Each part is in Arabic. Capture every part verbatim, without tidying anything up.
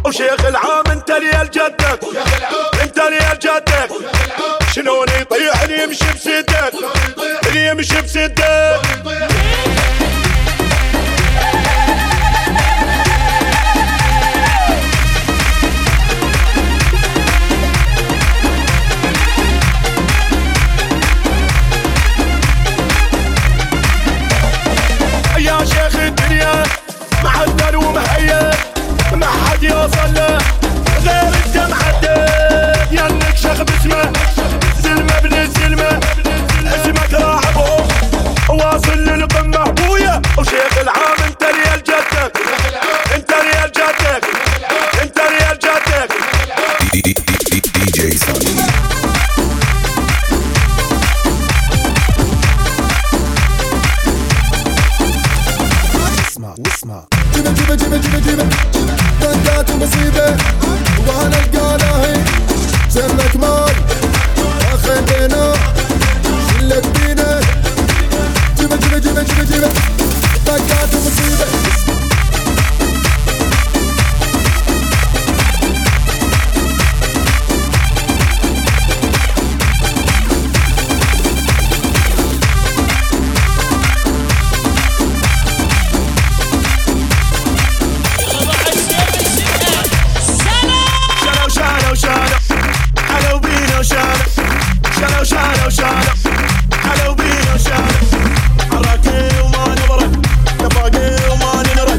وشيخ العام انت ريال جدك، انت ريال جدك. شلون يطيح اللي يمشي بسدك، اللي يمشي بسدك. يا شيخ الدنيا معدل ومهيئ، ما حد يوصل له غير انت محدد. ينك شيخ باسمه زلمه ابن الزلمه، اسمك راعبهم واصل للقمه ابويا. وشيخ العام انت ريال جدك، انت ريال جدك، انت ريال جدك. دي جي سوني. واسمع جيبه جيبه جيبه جيبه جيبه دقات المصيبة وانا القالاهي سرك مال اخذنا شلك بينا. جيبه جيبه جيبه جيبه جيبه دقات المصيبة. شالو شالو شالو حلو بينا شالو حركي وما نبرد نباقي وما ننرد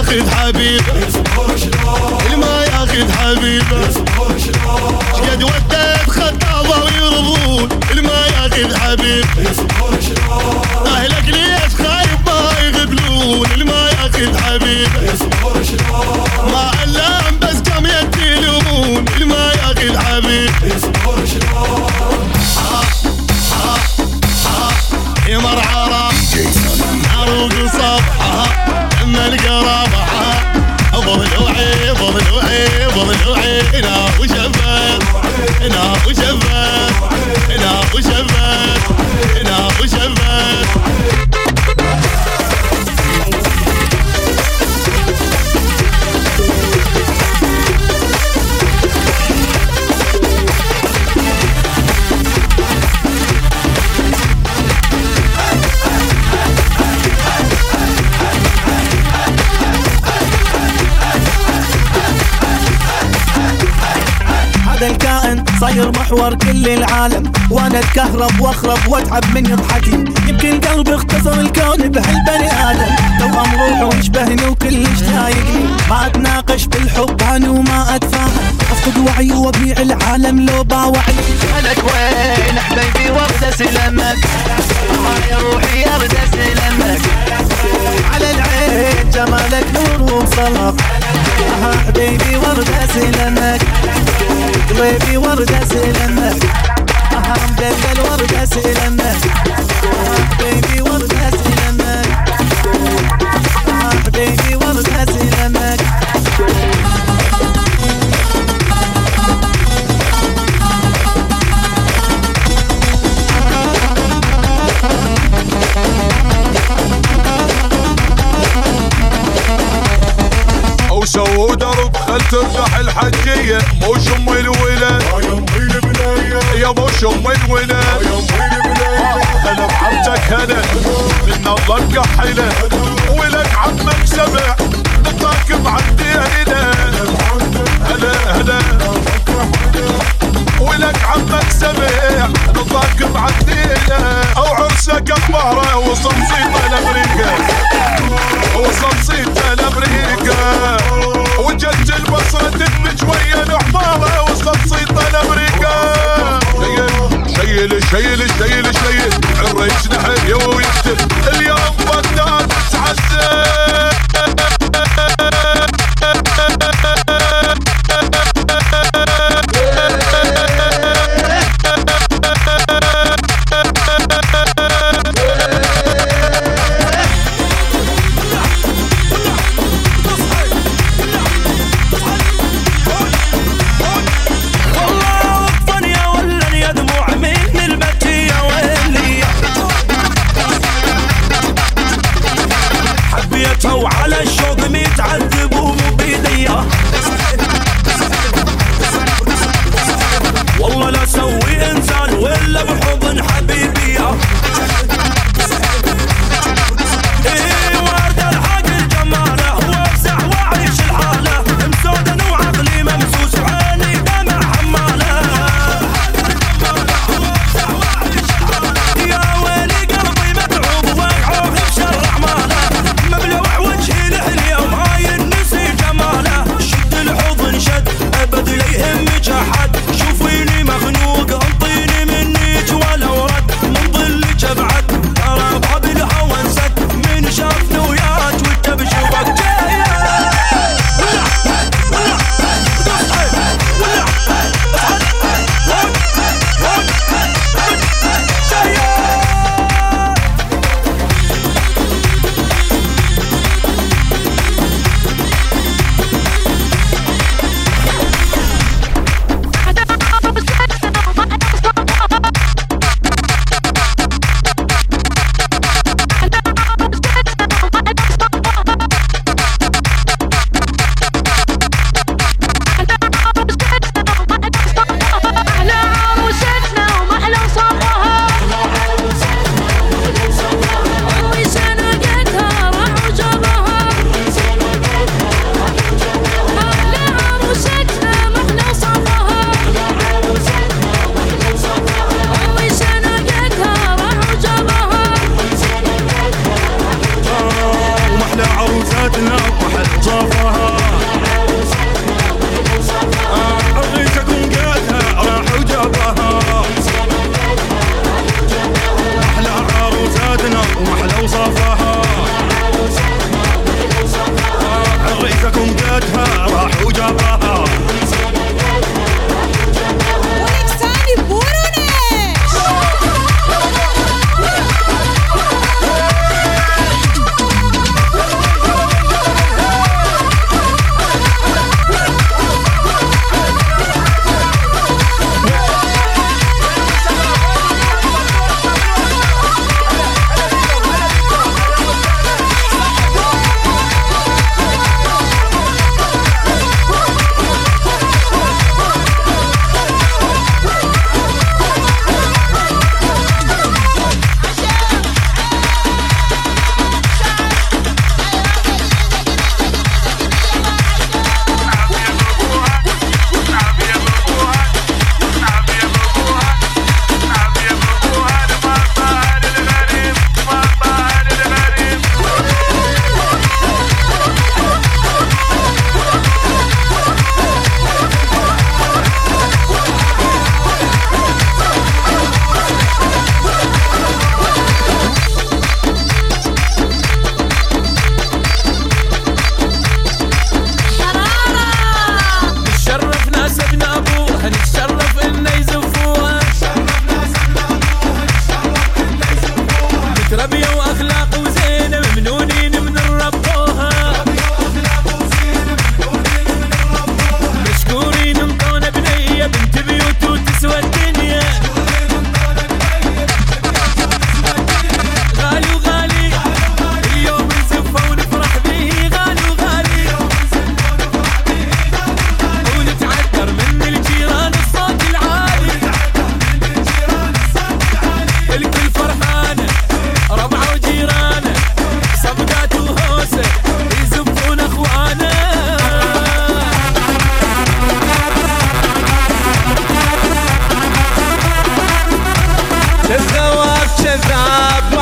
ياخذ حبيبه الما ياخذ حبيبه شقد ودت خطابه ويرضون الما ياخذ حبيبه اهلك ليش خايف ما يغبلون الما ياخذ حبيبه ما علام بس كم يتلومون الما ياخذ حبيبه يمر عرب عروق صبحها اما القرابة ضلوعي ضلوعي ضلوعي هنا وشفت هنا وشفت هنا وشفت هنا وشفت الكائن صاير محور كل العالم وانا اتكهرب واخرب واتعب من يضحكي يمكن قلبي اختصر الكون بهالبني ادم توأم روحه يشبهني وكلش ضايقني ما اتناقش بالحب عني وما اتفاهم افقد وعي وابيع العالم لو باوعني انا وين حبيبي وارد سلامك يا روحي ارد سلامك على العين جمالك نور وصلاح حبيبي ورد سلامك قلبي ورد سلامك اهم دلل ورد سلامك حبيبي ورد سلامك حبيبي ورد سلامك وسووا درب خل ترتاح الحجية مو شم الولد يا مو شم الولد هلا بحبتك هلا من الله كحلة ولك عمك سبع نطاك معدي هنا هلا هلا ولك عمك سبع نطاك معدي هنا او عرسك بهرة وصمصيطة لامريكا وصمصيطة لامريكا وجت البصرة تدمج ويا الحمارة وصمصيطة لامريكا شيل شيل شيل شيل الريش نحن ويكتب اليوم بغداد تعذب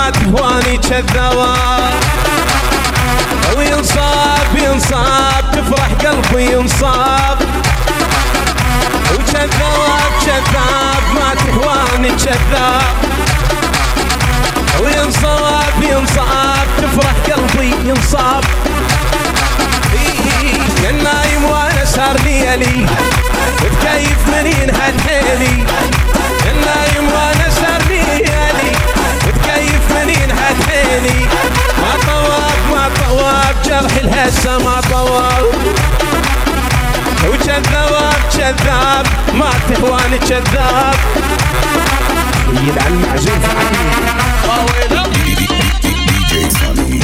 ما تهواني كذاب وينصاب ينصاب تفرح قلبي ينصاب وكذاب كذاب ما تهواني كذاب وينصاب ينصاب تفرح قلبي ينصاب يا النايم وانا سهر ليالي بتكيف منين هالحيلي يا النايم وانا سهر ليالي بتكيف منين هالحيلي ما طواب ما طواب جرح الهسه ما طواب وكذاب كذاب ما تهواني كذاب يلعن المعزوف عليك دي جي Sunny.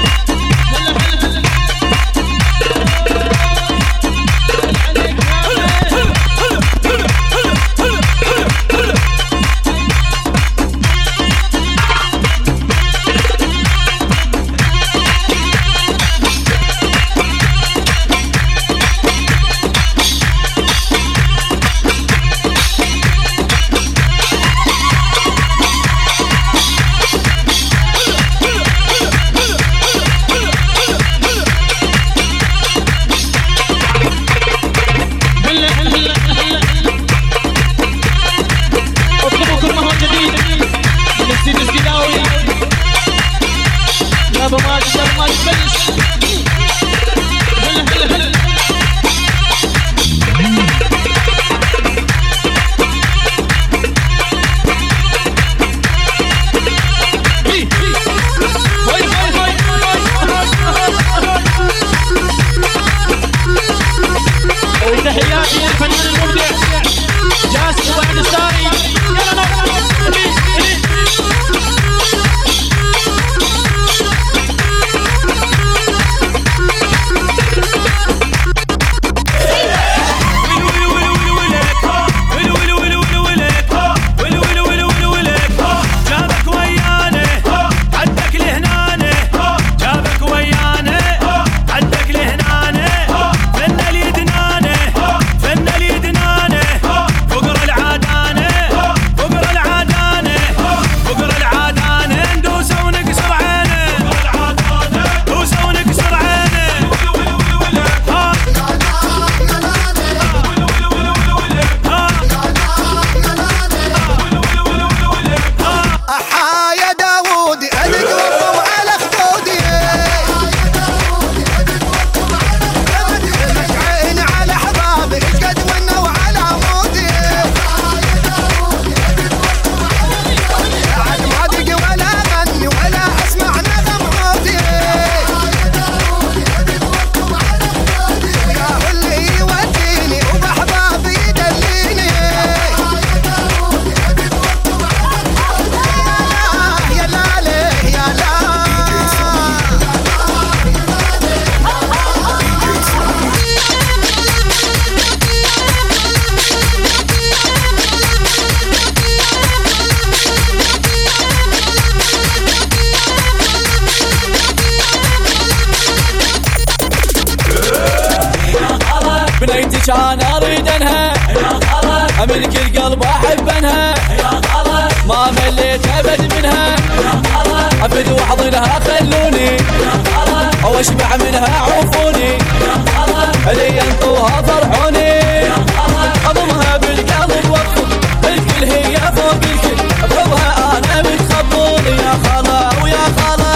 كان اريد انها املك القلب احب انها ما مليت ابد منها ابد واحضنها خلوني او اشبع منها عوفوني اللي ينطوها فرحوني اضمها بالقلب واطفو الكل هي فوق الكل اضربها انا بتخبوني يا خلا ويا خلا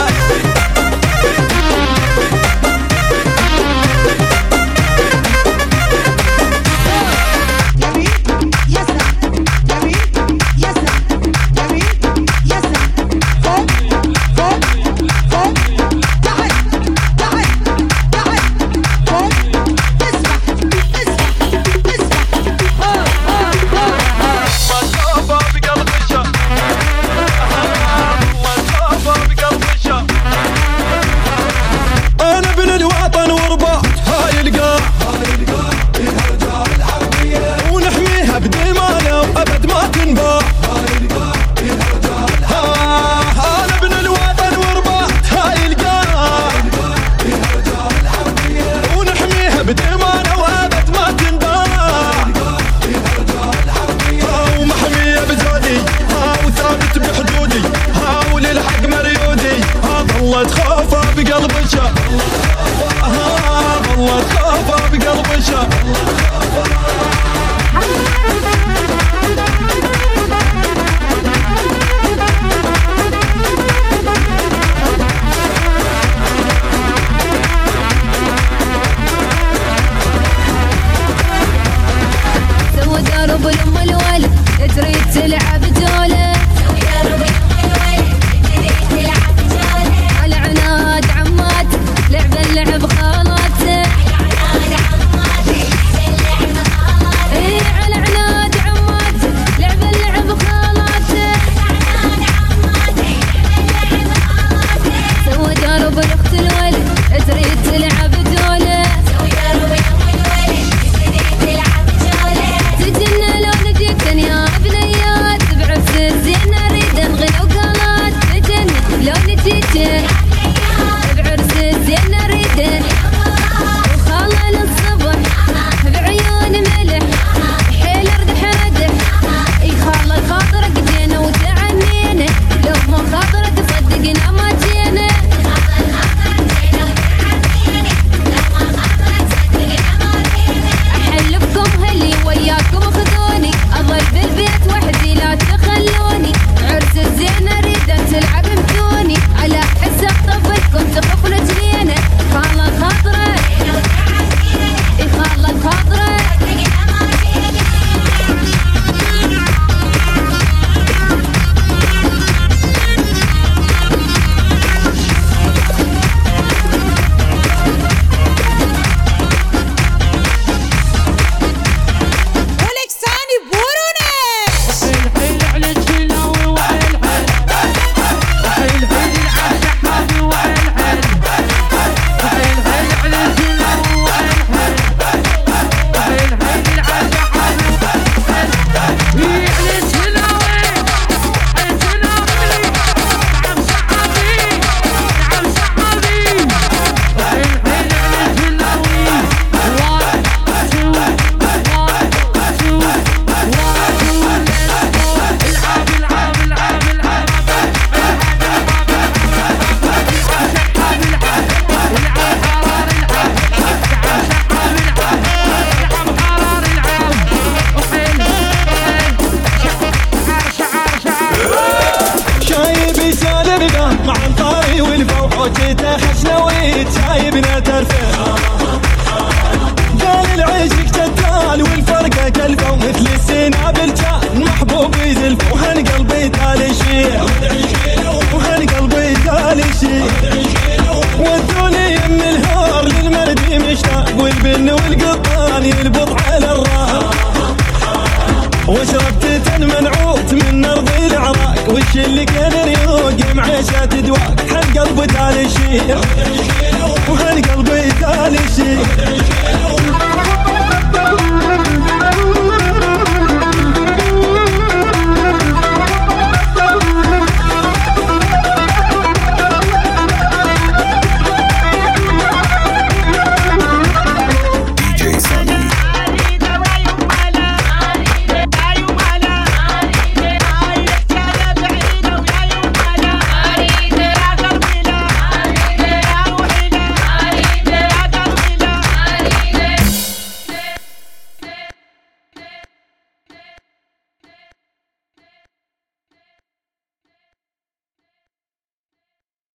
Let's سوى درب الام الولد تريد تلعب جوله على عناد عماته لعب اللعب خالاته ايه على عناد عماته لعب اللعب خالاته سوى درب الاخت الولد تريد تلعب جوله تجينا لو نجيكن يا بنيات بعفس الزين اريد انغنى وقالات تجينا لو نجيكن بعرس الزين اريد وخاله للصبح بعيون ملح حيل ردح ردح اي خاله خاطرك جينا وتعنينا لو ما خاطرك صدقنا ما جينا احلفكم هلي وياكم خذوني اضل بالبيت وحدي لا تخلوني عرس الزين اريد تلعب بدوني على حساب طفلكم تخف رجلينا خاله خاطره اي خاله خاطره ولكساني بوروني حيل على الجلاوي وحيل حيل حيل حيل العب شحابي وحيل حيل حيل حيل على الجلاوي وحيل حيل حيل حيل العب شحابي وحيل حيل على الجلاوي الجلاوي نعم شحابي نعم شحابي حيل حيل على الجلاوي واحد تو واحد تو العب العب العب العب شايب يسالم له مع الطاري والفوح وجيته خشنويت شايبنا ترفع قال العشق جتال والفرقة كلفه ومثل السنابل كان محبوب يزلفه وهالقلبي تالي شيع وهالقلبي تالي شيع ودوني يم الهار للمردي مشتاق والبن والقطان يلبط على الراح وشربت منعوت من ارض العراق وش اللي كان يروق معيشة دواق حق قلب تالي شيع